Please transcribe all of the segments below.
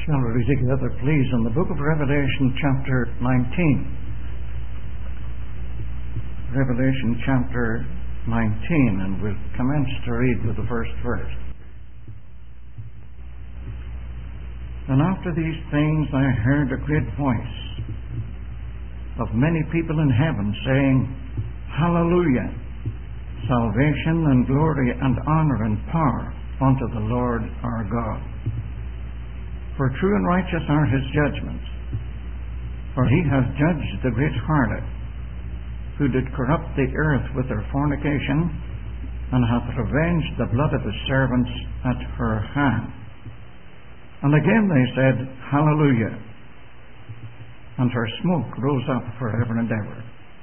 Shall we read together, please, in the book of Revelation, chapter 19. Revelation, chapter 19, and we'll commence to read with the first verse. And after these things I heard a great voice of many people in heaven saying, Hallelujah! Salvation and glory and honor and power unto the Lord our God. For true and righteous are his judgments. For he hath judged the great harlot, who did corrupt the earth with her fornication, and hath revenged the blood of his servants at her hand. And again they said, Hallelujah! And her smoke rose up forever and ever.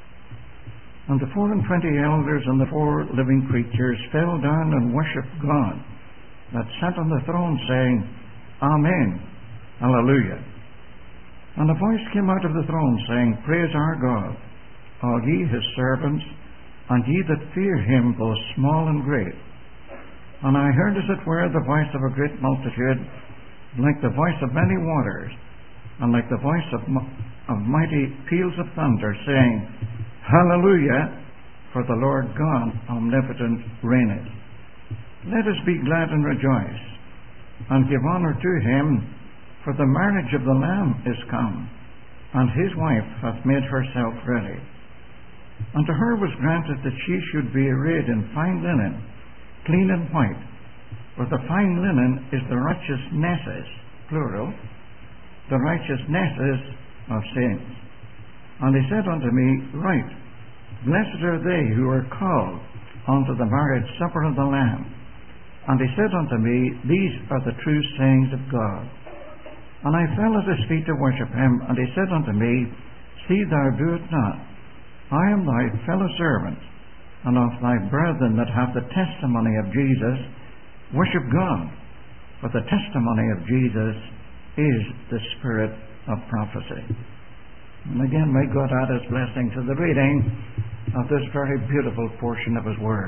And the 24 elders and the 4 living creatures fell down and worshipped God that sat on the throne, saying, Amen. Hallelujah. And a voice came out of the throne, saying, Praise our God, all ye his servants, and ye that fear him, both small and great. And I heard as it were the voice of a great multitude, like the voice of many waters, and like the voice of mighty peals of thunder, saying, Hallelujah, for the Lord God omnipotent reigneth. Let us be glad and rejoice, and give honor to him, for the marriage of the Lamb is come, and his wife hath made herself ready. And to her was granted that she should be arrayed in fine linen, clean and white, for the fine linen is the righteousnesses, plural, the righteousnesses of saints. And he said unto me, Write, Blessed are they who are called unto the marriage supper of the Lamb. And he said unto me, These are the true sayings of God. And I fell at his feet to worship him, and he said unto me, See thou do it not. I am thy fellow servant, and of thy brethren that have the testimony of Jesus. Worship God, for the testimony of Jesus is the spirit of prophecy. And again, may God add his blessing to the reading of this very beautiful portion of his word.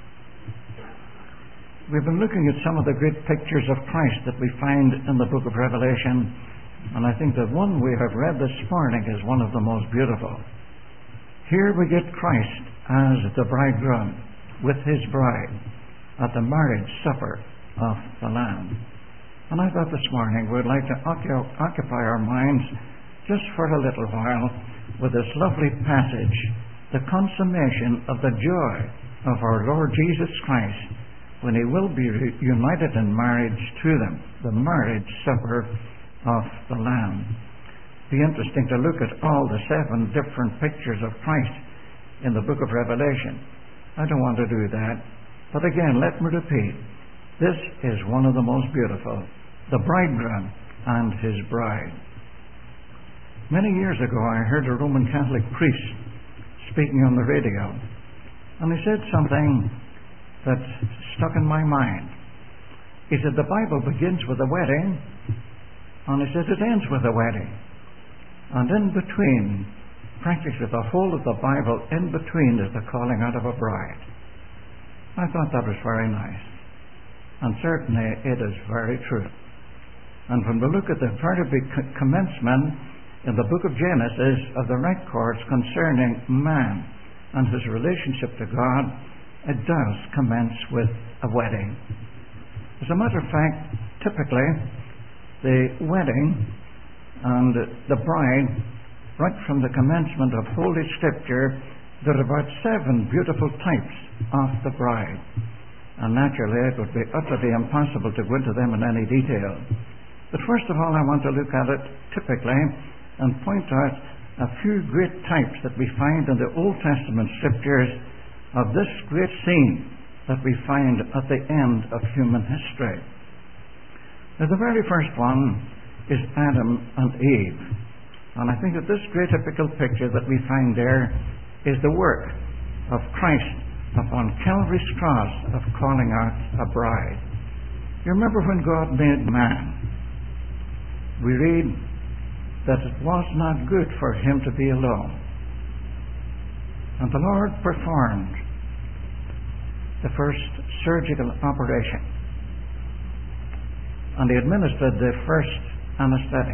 We've been looking at some of the great pictures of Christ that we find in the book of Revelation, and I think the one we have read this morning is one of the most beautiful. Here we get Christ as the bridegroom with his bride at the marriage supper of the Lamb. And I thought this morning we'd like to occupy our minds just for a little while with this lovely passage, the consummation of the joy of our Lord Jesus Christ when he will be united in marriage to them, the marriage supper of the Lamb. Be interesting to look at all the 7 different pictures of Christ in the book of Revelation. I don't want to do that, but again, let me repeat, this is one of the most beautiful, the bridegroom and his bride. Many years ago I heard a Roman Catholic priest speaking on the radio, and he said something that stuck in my mind. He said the Bible begins with a wedding, and he said it ends with a wedding. And in between, practically the whole of the Bible, in between is the calling out of a bride. I thought that was very nice. And certainly it is very true. And when we look at the very big commencement in the book of Genesis of the records concerning man and his relationship to God, it does commence with a wedding. As a matter of fact, typically the wedding and the bride, right from the commencement of Holy Scripture, there are about 7 beautiful types of the bride. And naturally it would be utterly impossible to go into them in any detail. But first of all, I want to look at it typically and point out a few great types that we find in the Old Testament Scriptures of this great scene that we find at the end of human history. Now, the very first one is Adam and Eve. And I think that this great typical picture that we find there is the work of Christ upon Calvary's cross of calling out a bride. You remember when God made man, we read that it was not good for him to be alone. And the Lord performed the first surgical operation. And he administered the first anesthetic.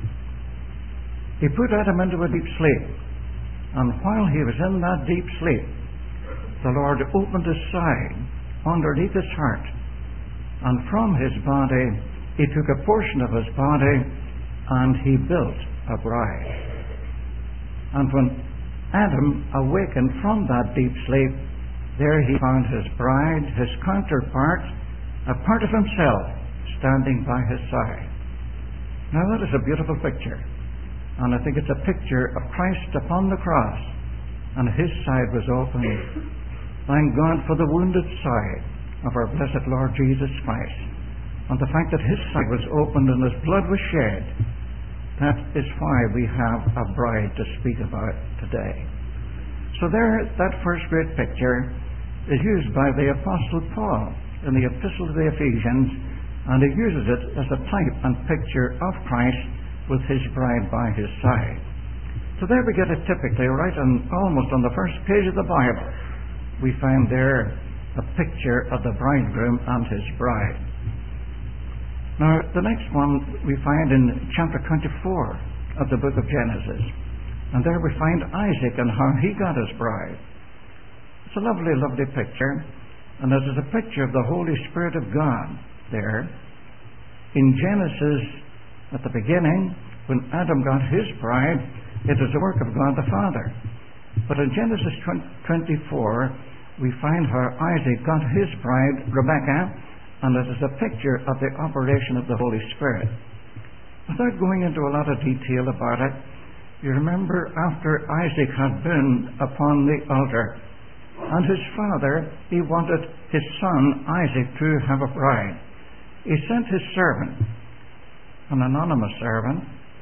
He put Adam into a deep sleep, and while he was in that deep sleep, the Lord opened his side underneath his heart, and from his body he took a portion of his body and he built a bride. And when Adam awakened from that deep sleep, there he found his bride, his counterpart, a part of himself, standing by his side. Now that is a beautiful picture, and I think it's a picture of Christ upon the cross, and his side was opened. Thank God for the wounded side of our blessed Lord Jesus Christ, and the fact that his side was opened and his blood was shed. That is why we have a bride to speak about today. So there, that first great picture is used by the Apostle Paul in the Epistle to the Ephesians, and he uses it as a type and picture of Christ with his bride by his side. So there we get it typically right on, almost on the first page of the Bible. We find there a picture of the bridegroom and his bride. Now, the next one we find in chapter 24 of the book of Genesis. And there we find Isaac and how he got his bride. It's a lovely, lovely picture. And it is a picture of the Holy Spirit of God there. In Genesis, at the beginning, when Adam got his bride, it is the work of God the Father. But in Genesis 24, we find how Isaac got his bride, Rebekah, and it is a picture of the operation of the Holy Spirit. Without going into a lot of detail about it, you remember after Isaac had been upon the altar, and his father, he wanted his son Isaac to have a bride. He sent his servant, an anonymous servant.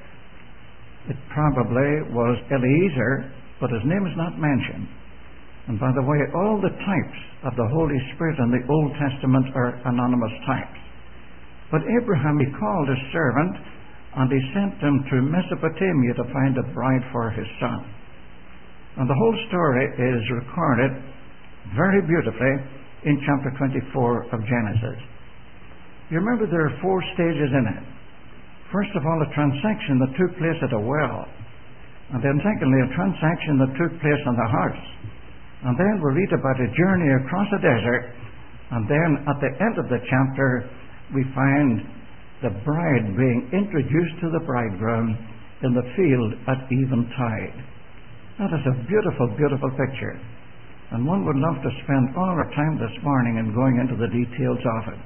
It probably was Eliezer, but his name is not mentioned. And by the way, all the types of the Holy Spirit in the Old Testament are anonymous types. But Abraham, he called his servant, and he sent him to Mesopotamia to find a bride for his son. And the whole story is recorded very beautifully in chapter 24 of Genesis. You remember there are 4 stages in it. First of all, a transaction that took place at a well. And then secondly, a transaction that took place in the house. And then we read about a journey across a desert. And then at the end of the chapter, we find the bride being introduced to the bridegroom in the field at eventide. That is a beautiful, beautiful picture. And one would love to spend all our time this morning in going into the details of it.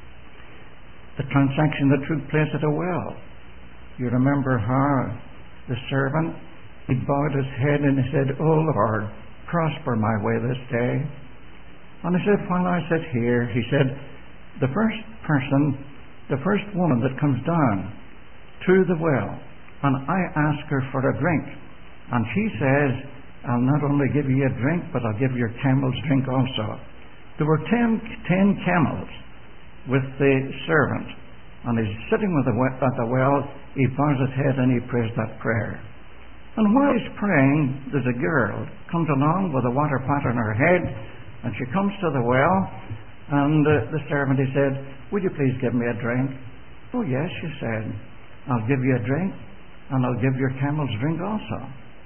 The transaction that took place at a well. You remember how the servant, he bowed his head and he said, "Oh Lord, prosper my way this day." And he said, "While I sit here," he said, "the first person, the first woman that comes down to the well, and I ask her for a drink, and she says, I'll not only give you a drink, but I'll give your camels drink also." There were 10 camels with the servant, and he's sitting at the well. He bows his head and he prays that prayer. And while he's praying, there's a girl comes along with a water pot on her head, and she comes to the well, and the servant, he said, "Would you please give me a drink?" "Oh yes," she said, "I'll give you a drink, and I'll give your camels drink also."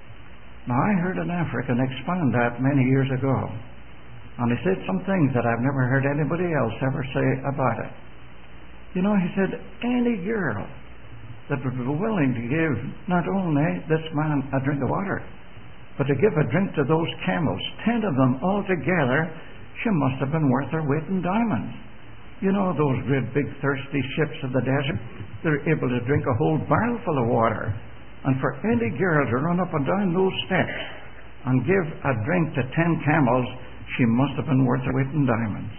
Now I heard an African expound that many years ago, and he said some things that I've never heard anybody else ever say about it. You know, he said, any girl that would be willing to give not only this man a drink of water, but to give a drink to those camels, 10 of them all together, she must have been worth her weight in diamonds. You know, those great big thirsty ships of the desert, they're able to drink a whole barrel full of water. And for any girl to run up and down those steps and give a drink to 10 camels, she must have been worth her weight in diamonds.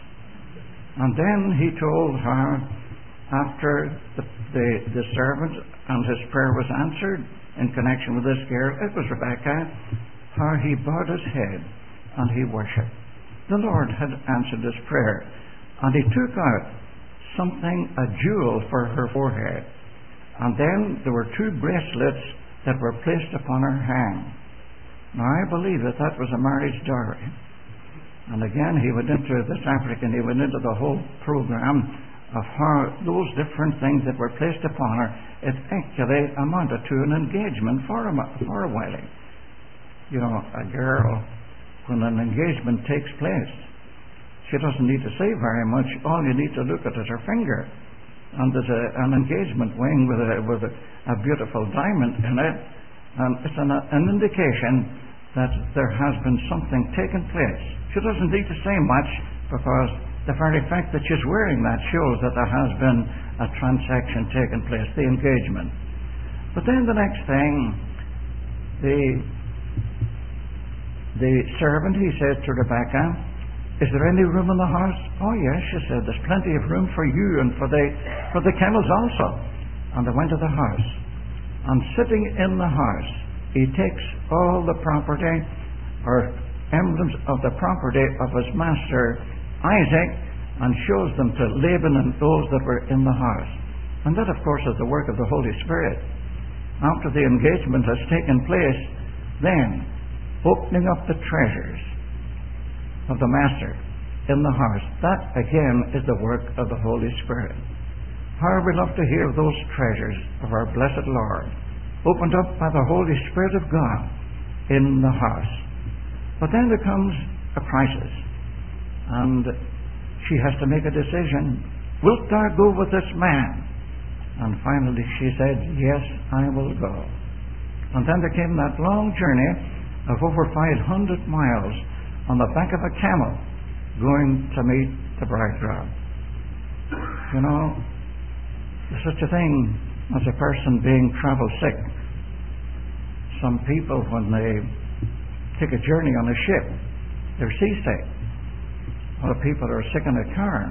And then he told her, after the servant and his prayer was answered in connection with this girl, it was Rebekah, how he bowed his head and he worshipped. The Lord had answered his prayer, and he took out something, a jewel for her forehead. And then there were 2 bracelets that were placed upon her hand. Now I believe that was a marriage dowry. And again, he went into this African, he went into the whole program of how those different things that were placed upon her, it actually amounted to an engagement for a while. You know, a girl, when an engagement takes place, she doesn't need to say very much. All you need to look at is her finger. And there's an engagement ring with a beautiful diamond in it. And it's an indication that there has been something taken place. She doesn't need to say much, because the very fact that she's wearing that shows that there has been a transaction taken place, the engagement. But then the next thing, the servant, he said to Rebecca, "Is there any room in the house?" "Oh yes," she said, "there's plenty of room for you and for the camels also." And they went to the house. And sitting in the house, he takes all the property, or emblems of the property of his master Isaac, and shows them to Laban and those that were in the house. And that, of course, is the work of the Holy Spirit. After the engagement has taken place, then opening up the treasures of the master in the house, that again is the work of the Holy Spirit. How we love to hear those treasures of our blessed Lord opened up by the Holy Spirit of God in the house. But then there comes a crisis, and she has to make a decision. "Wilt thou go with this man?" And finally she said, "Yes, I will go." And then there came that long journey of over 500 miles on the back of a camel, going to meet the bridegroom. You know, there's such a thing as a person being travel sick. Some people, when they take a journey on a ship, they're seasick. Other people are sick in a car.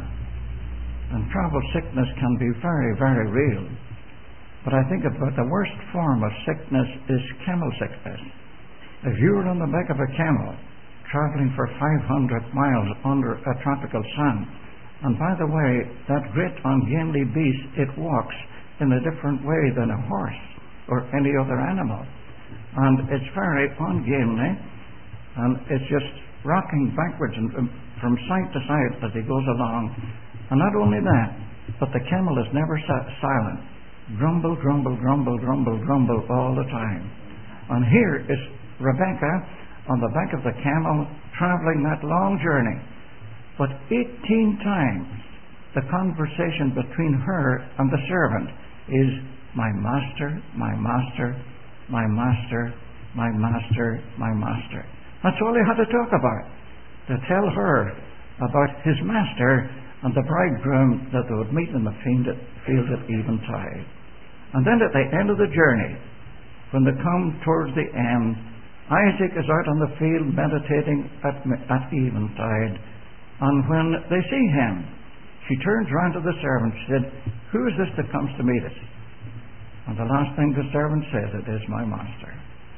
And travel sickness can be very, very real. But I think about the worst form of sickness is camel sickness. If you were on the back of a camel, traveling for 500 miles under a tropical sun, and by the way, that great ungainly beast, it walks in a different way than a horse or any other animal. And it's very ungainly, and it's just rocking backwards and from side to side as he goes along. And not only that, but the camel is never silent. Grumble, grumble, grumble, grumble, grumble all the time. And here is Rebecca on the back of the camel, traveling that long journey. But 18 times the conversation between her and the servant is, "My master, my master, my master, my master, my master." That's all he had to talk about, to tell her about his master and the bridegroom that they would meet in the field at eventide. And then at the end of the journey, when they come towards the end, Isaac is out on the field meditating at eventide. And when they see him, she turns round to the servant. She said, "Who is this that comes to meet us?" And the last thing the servant says, "It is my master."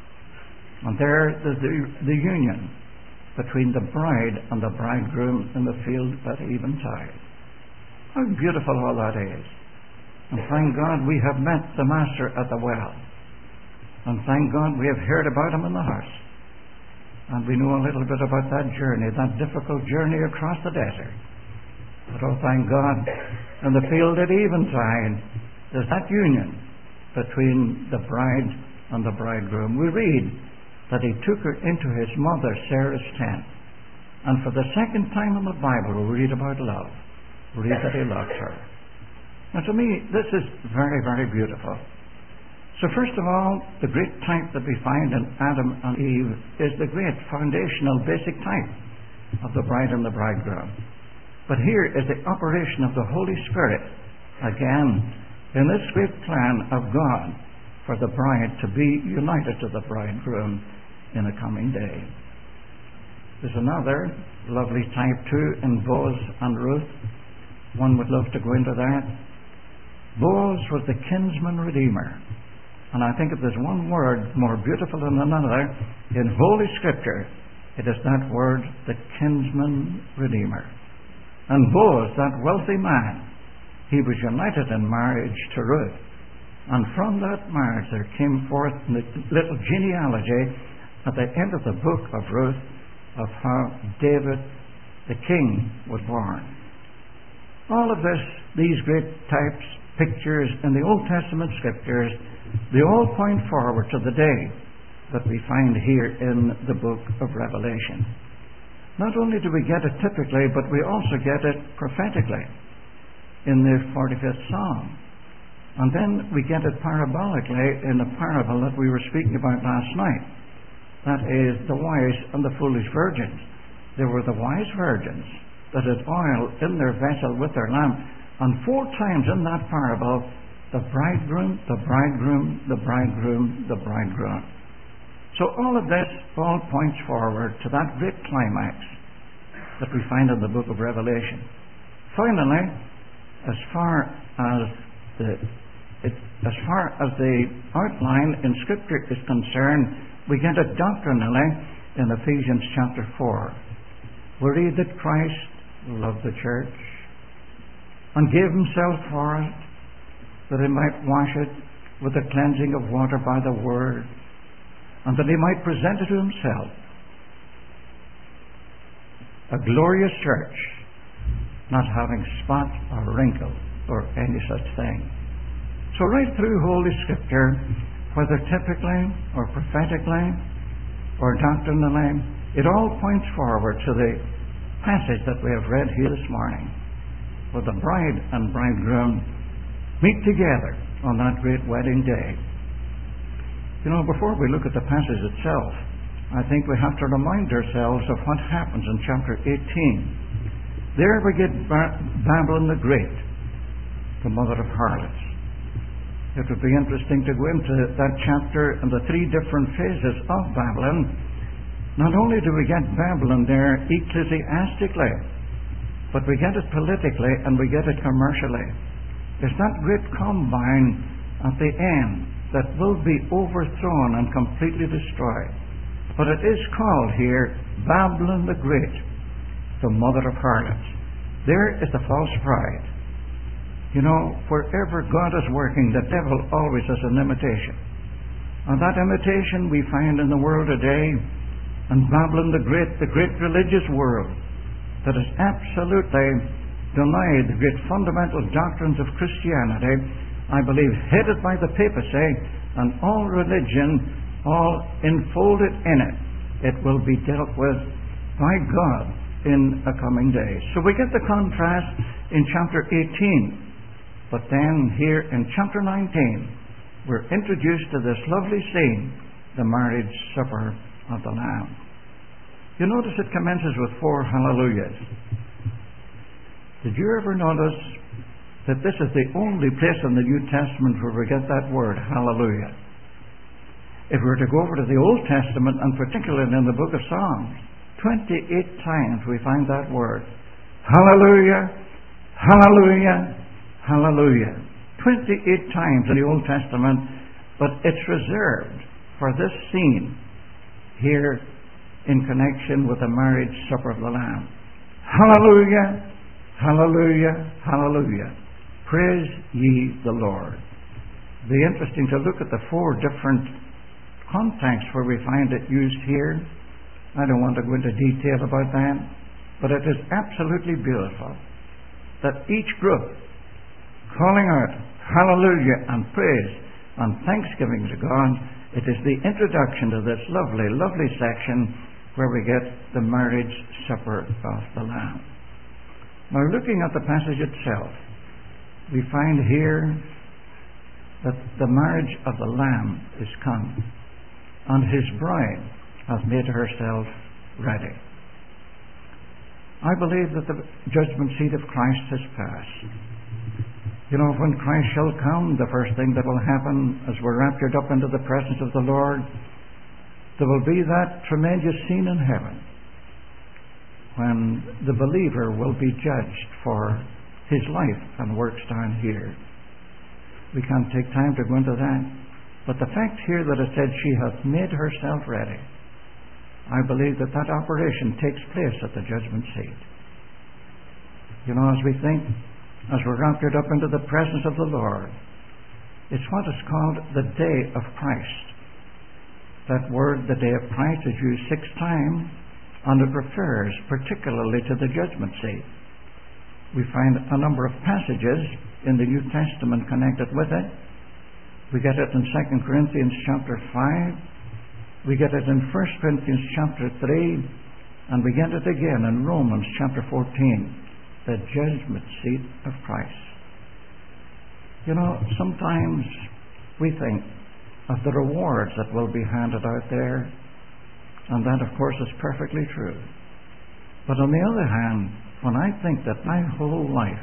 And there is the union between the bride and the bridegroom in the field at eventide. How beautiful all that is. And thank God we have met the master at the well. And thank God we have heard about him in the house. And we know a little bit about that journey, that difficult journey across the desert. But oh, thank God, in the field at eventide, there's that union between the bride and the bridegroom. We read that he took her into his mother Sarah's tent. And for the second time in the Bible, we read about love. We read that he loved her. Now to me, this is very, very beautiful. So first of all, the great type that we find in Adam and Eve is the great foundational basic type of the bride and the bridegroom. But here is the operation of the Holy Spirit, again, in this great plan of God for the bride to be united to the bridegroom in a coming day. There's another lovely type too in Boaz and Ruth. One would love to go into that. Boaz was the kinsman redeemer. And I think if there's one word more beautiful than another in Holy Scripture, it is that word, the kinsman redeemer. And Boaz, that wealthy man, he was united in marriage to Ruth. And from that marriage there came forth the little genealogy at the end of the book of Ruth of how David the king was born. All of this, these great types, pictures in the Old Testament Scriptures, they all point forward to the day that we find here in the book of Revelation. Not only do we get it typically, but we also get it prophetically in the 45th Psalm. And then we get it parabolically in the parable that we were speaking about last night. That is the wise and the foolish virgins. There were the wise virgins that had oil in their vessel with their lamp, and 4 times in that parable, the bridegroom, the bridegroom, the bridegroom, the bridegroom. So all of this all points forward to that great climax that we find in the book of Revelation. Finally, as far as the outline in Scripture is concerned, we get it doctrinally in Ephesians chapter 4. We read that Christ loved the church and gave himself for it, that he might wash it with the cleansing of water by the word, and that he might present it to himself a glorious church, not having spot or wrinkle or any such thing. So right through Holy Scripture, whether typically or prophetically or doctrinally, it all points forward to the passage that we have read here this morning, where the bride and bridegroom meet together on that great wedding day. You know, before we look at the passage itself, I think we have to remind ourselves of what happens in chapter 18. There we get Babylon the Great, the mother of harlots. It would be interesting to go into that chapter and the 3 different phases of Babylon. Not only do we get Babylon there ecclesiastically, but we get it politically and we get it commercially. It's that great combine at the end that will be overthrown and completely destroyed. But it is called here Babylon the Great, the mother of harlots. There is the false bride. You know, wherever God is working, the devil always has an imitation. And that imitation we find in the world today, and Babylon the great religious world, that has absolutely denied the great fundamental doctrines of Christianity, I believe headed by the papacy, and all religion, all enfolded in it. It will be dealt with by God in a coming day. So we get the contrast in chapter 18. But then here in chapter 19, we're introduced to this lovely scene, the marriage supper of the Lamb. You notice it commences with 4 hallelujahs. Did you ever notice that this is the only place in the New Testament where we get that word, hallelujah? If we were to go over to the Old Testament, and particularly in the book of Psalms, 28 times we find that word. Hallelujah, hallelujah, hallelujah. 28 times in the Old Testament, but it's reserved for this scene here in connection with the marriage supper of the Lamb. Hallelujah, hallelujah, hallelujah. Praise ye the Lord. It'd be interesting to look at the 4 different contexts where we find it used here. I don't want to go into detail about that, but it is absolutely beautiful that each group calling out hallelujah and praise and thanksgiving to God, it is the introduction to this lovely, lovely section where we get the marriage supper of the Lamb. Now, looking at the passage itself, we find here that the marriage of the Lamb is come, and his bride has made herself ready. I believe that the judgment seat of Christ has passed. You know, when Christ shall come, the first thing that will happen as we're raptured up into the presence of the Lord, there will be that tremendous scene in heaven when the believer will be judged for his life and works down here. We can't take time to go into that. But the fact here that it said she hath made herself ready, I believe that that operation takes place at the judgment seat. You know, as we think, as we're raptured up into the presence of the Lord, it's what is called the day of Christ. That word, the day of Christ, is used 6 times, and it refers particularly to the judgment seat. We find a number of passages in the New Testament connected with it. We get it in 2 Corinthians chapter 5. We get it in 1 Corinthians chapter 3. And we get it again in Romans chapter 14. The judgment seat of Christ. You know, sometimes we think of the rewards that will be handed out there. And that, of course, is perfectly true. But on the other hand, when I think that my whole life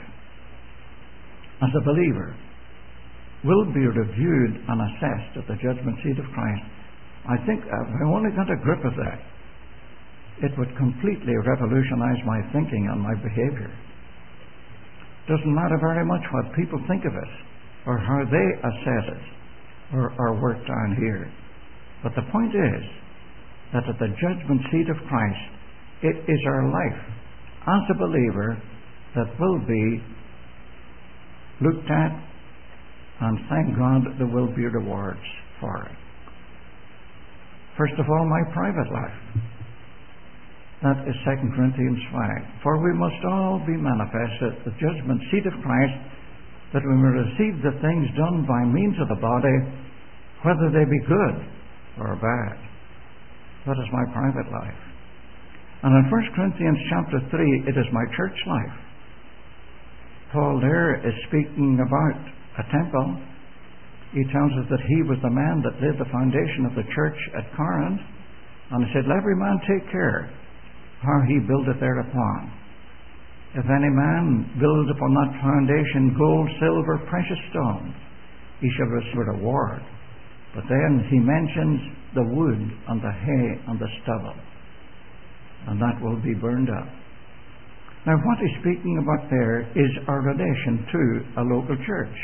as a believer will be reviewed and assessed at the judgment seat of Christ, I think if I only got a grip of that, it would completely revolutionize my thinking and my behavior. Doesn't matter very much what people think of us or how they assess us or our work down here. But the point is that at the judgment seat of Christ, it is our life as a believer that will be looked at, and thank God there will be rewards for it. First of all, my private life. That is 2 Corinthians 5. For we must all be manifest at the judgment seat of Christ, that we may receive the things done by means of the body, whether they be good or bad. That is my private life. And in 1 Corinthians chapter 3, it is my church life. Paul there is speaking about a temple. He tells us that he was the man that laid the foundation of the church at Corinth. And he said, let every man take care how he buildeth thereupon. If any man build upon that foundation gold, silver, precious stones, he shall receive a reward. But then he mentions the wood and the hay and the stubble, and that will be burned up. Now what he's speaking about there is our relation to a local church.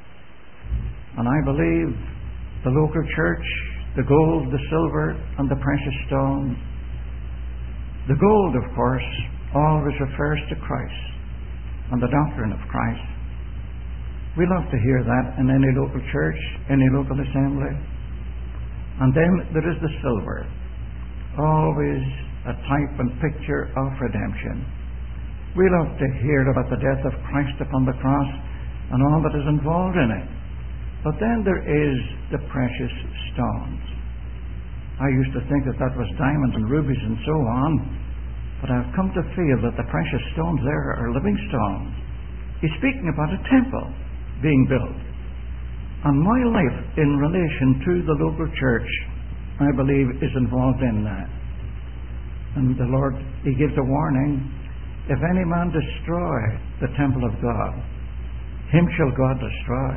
And I believe the local church, the gold, the silver, and the precious stones. The gold, of course, always refers to Christ and the doctrine of Christ. We love to hear that in any local church, any local assembly. And then there is the silver, always a type and picture of redemption. We love to hear about the death of Christ upon the cross and all that is involved in it. But then there is the precious stones. I used to think that that was diamonds and rubies and so on, but I've come to feel that the precious stones there are living stones. He's speaking about a temple being built. And my life in relation to the local church, I believe, is involved in that. And the Lord, He gives a warning, if any man destroy the temple of God, him shall God destroy.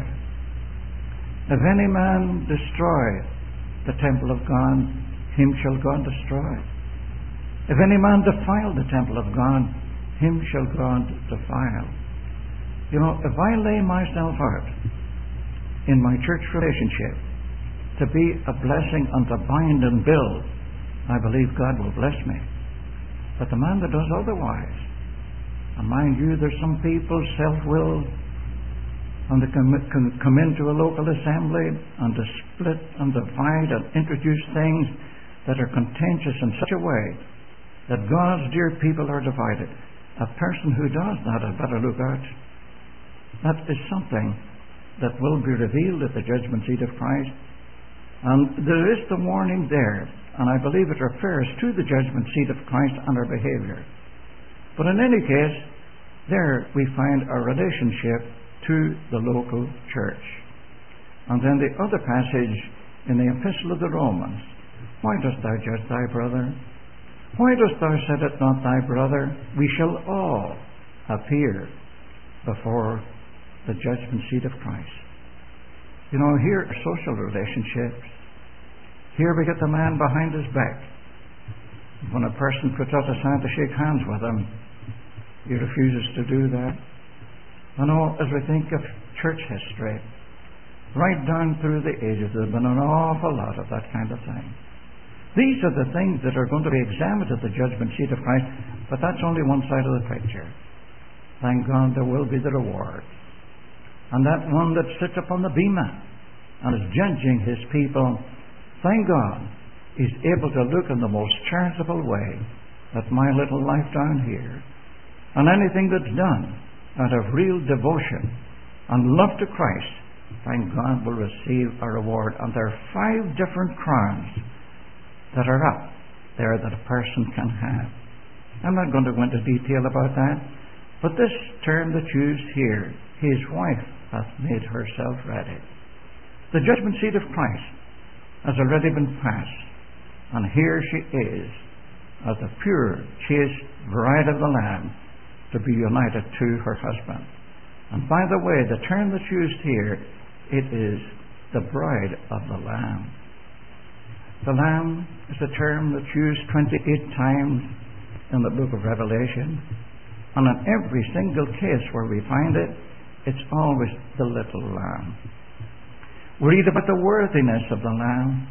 If any man destroy the temple of God, him shall God destroy. If any man defile the temple of God, him shall God defile. You know, if I lay myself out in my church relationship to be a blessing and to bind and build, I believe God will bless me. But the man that does otherwise, and mind you, there's some people self-willed, and they come into a local assembly and to split and divide and introduce things that are contentious in such a way that God's dear people are divided. A person who does that had better look out. That is something that will be revealed at the judgment seat of Christ. And there is the warning there, and I believe it refers to the judgment seat of Christ and our behavior. But in any case, there we find our relationship to the local church. And then the other passage in the Epistle of the Romans, why dost thou judge thy brother? Why dost thou set it not thy brother? We shall all appear before the judgment seat of Christ. You know, here are social relationships. Here we get the man behind his back. When a person puts out his hand to shake hands with him, he refuses to do that. I know, as we think of church history, right down through the ages, there's been an awful lot of that kind of thing. These are the things that are going to be examined at the judgment seat of Christ, but that's only one side of the picture. Thank God there will be the reward. And that one that sits upon the bema and is judging his people, thank God, is able to look in the most charitable way at my little life down here, and anything that's done out of real devotion and love to Christ, thank God, will receive a reward. And there are 5 different crowns that are up there that a person can have. I'm not going to go into detail about that, but this term that's used here, his wife hath made herself ready. The judgment seat of Christ has already been passed, and here she is as a pure, chaste bride of the Lamb to be united to her husband. And by the way, the term that's used here, it is the bride of the Lamb. The Lamb is a term that's used 28 times in the book of Revelation, and in every single case where we find it, it's always the little lamb. We read about the worthiness of the Lamb.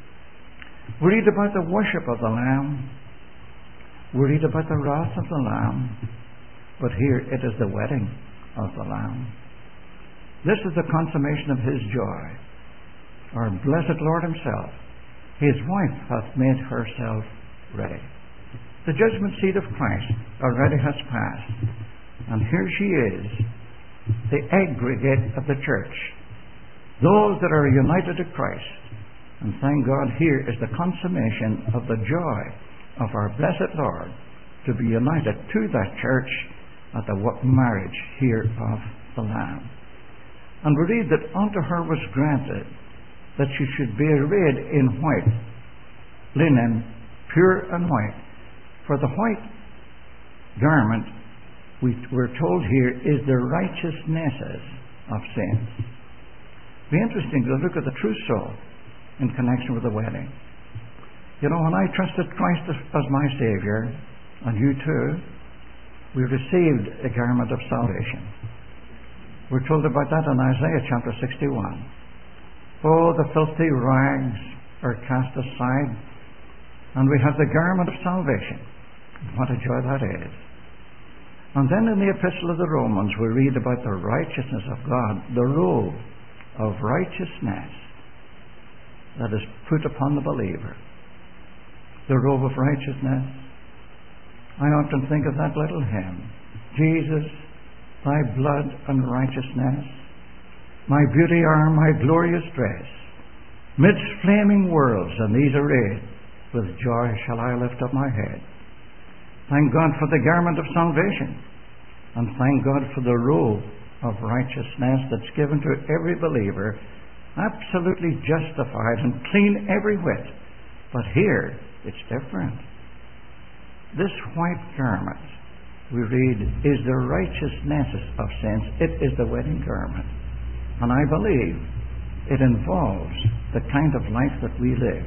We read about the worship of the Lamb. We read about the wrath of the Lamb. But here it is the wedding of the Lamb. This is the consummation of His joy. Our blessed Lord Himself, His wife hath made herself ready. The judgment seat of Christ already has passed. And here she is, the aggregate of the church. Those that are united to Christ. And thank God, here is the consummation of the joy of our blessed Lord to be united to that church at the marriage here of the Lamb. And we read that unto her was granted that she should be arrayed in white linen, pure and white. For the white garment, we're told here, is the righteousnesses of saints. It'd be interesting to look at the true soul in connection with the wedding. You know, when I trusted Christ as my Savior, and you too, we received a garment of salvation. We're told about that in Isaiah chapter 61. Oh, the filthy rags are cast aside, and we have the garment of salvation. What a joy that is. And then in the Epistle of the Romans, we read about the righteousness of God, the robe of righteousness that is put upon the believer. The robe of righteousness. I often think of that little hymn. Jesus, thy blood and righteousness, my beauty are my glorious dress. Midst flaming worlds and these arrayed, with joy shall I lift up my head. Thank God for the garment of salvation, and thank God for the robe of righteousness that's given to every believer, absolutely justified and clean every whit. But here, it's different. This white garment, we read, is the righteousness of saints. It is the wedding garment. And I believe it involves the kind of life that we live.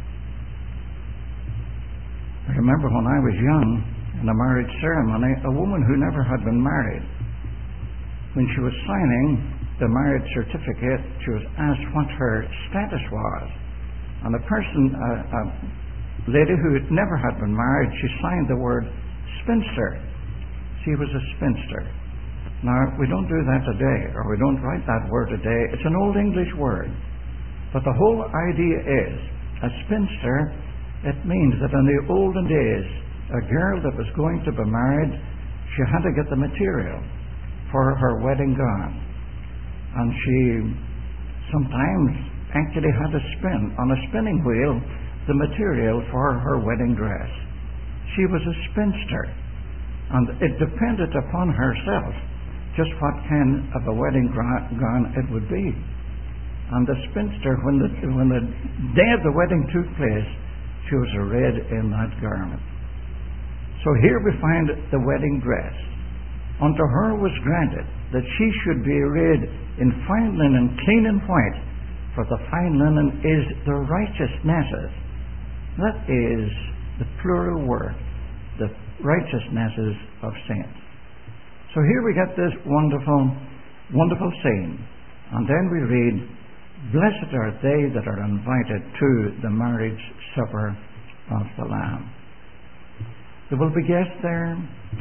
I remember when I was young, in a marriage ceremony, a woman who never had been married, when she was signing the marriage certificate, she was asked what her status was. And a person, a lady who never had been married, she signed the word spinster. She was a spinster. Now, we don't do that today, or we don't write that word today. It's an old English word. But the whole idea is, a spinster, it means that in the olden days, a girl that was going to be married, she had to get the material for her wedding gown. And she sometimes actually had to spin on a spinning wheel the material for her wedding dress. She was a spinster, and it depended upon herself just what kind of a wedding gown it would be. And the spinster, when the day of the wedding took place, she was arrayed in that garment. So here we find the wedding dress. Unto her was granted that she should be arrayed in fine linen, clean and white, for the fine linen is the righteousnesses. That is the plural word, the righteousnesses of saints. So here we get this wonderful, wonderful saying. And then we read, blessed are they that are invited to the marriage supper of the Lamb. There will be guests there.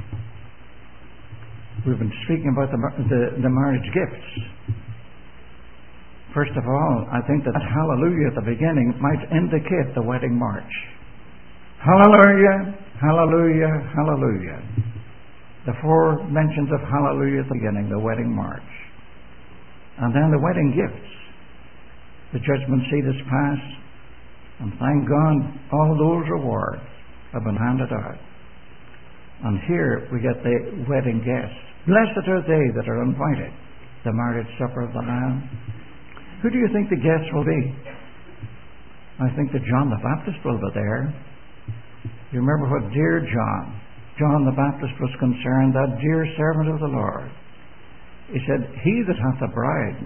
We've been speaking about the marriage gifts. First of all, I think that hallelujah at the beginning might indicate the wedding march. Hallelujah, hallelujah, hallelujah. The 4 mentions of hallelujah at the beginning, the wedding march. And then the wedding gifts. The judgment seat is passed, and thank God all those rewards have been handed out. And here we get the wedding guests. Blessed are they that are invited, the marriage supper of the Lamb. Who do you think the guests will be? I think that John the Baptist will be there. You remember what dear John the Baptist was concerned, that dear servant of the Lord. He said, he that hath the bride,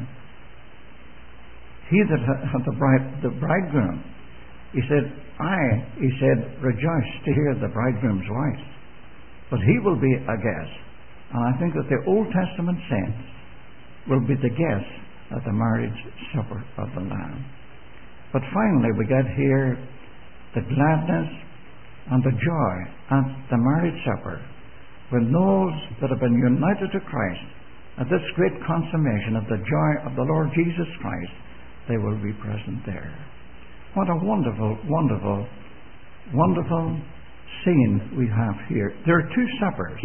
he that hath the bridegroom, he said, rejoice to hear the bridegroom's voice. But he will be a guest. And I think that the Old Testament saints will be the guests at the marriage supper of the Lamb. But finally we get here the gladness and the joy at the marriage supper, when those that have been united to Christ at this great consummation of the joy of the Lord Jesus Christ, they will be present there. What a wonderful, wonderful, wonderful scene we have here. There are 2 suppers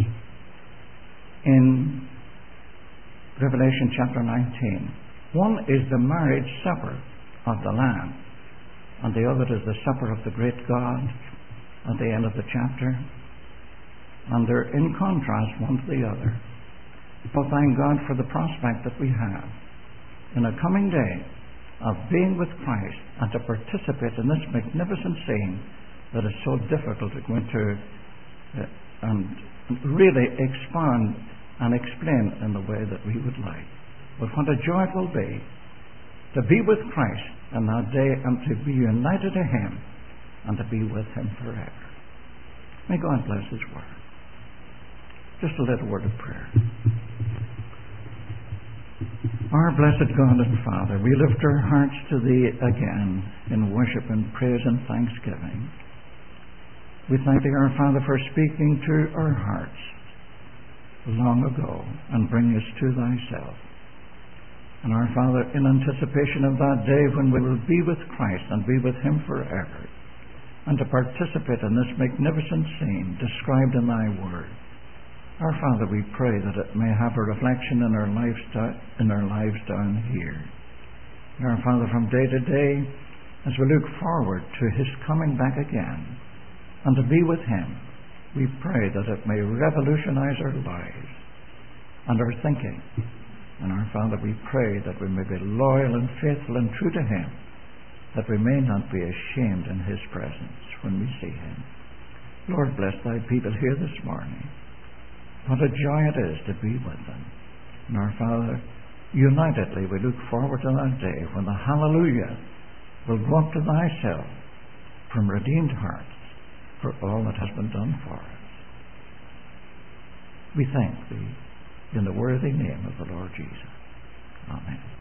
in Revelation chapter 19. One is the marriage supper of the Lamb, and the other is the supper of the great God at the end of the chapter. And they're in contrast one to the other. But thank God for the prospect that we have in a coming day of being with Christ and to participate in this magnificent scene that is so difficult to go into and really expand and explain in the way that we would like. But what a joy it will be to be with Christ in that day and to be united to Him and to be with Him forever. May God bless His word. Just a little word of prayer. Our blessed God and Father, we lift our hearts to Thee again in worship and praise and thanksgiving. We thank Thee, our Father, for speaking to our hearts long ago and bringing us to Thyself. And our Father, in anticipation of that day when we will be with Christ and be with Him forever, and to participate in this magnificent scene described in Thy Word, our Father, we pray that it may have a reflection in our lives down here. And our Father, from day to day, as we look forward to His coming back again and to be with Him, we pray that it may revolutionize our lives and our thinking. And our Father, we pray that we may be loyal and faithful and true to Him, that we may not be ashamed in His presence when we see Him. Lord, bless Thy people here this morning. What a joy it is to be with them. And our Father, unitedly we look forward to that day when the hallelujah will go up to Thyself from redeemed hearts for all that has been done for us. We thank Thee in the worthy name of the Lord Jesus. Amen.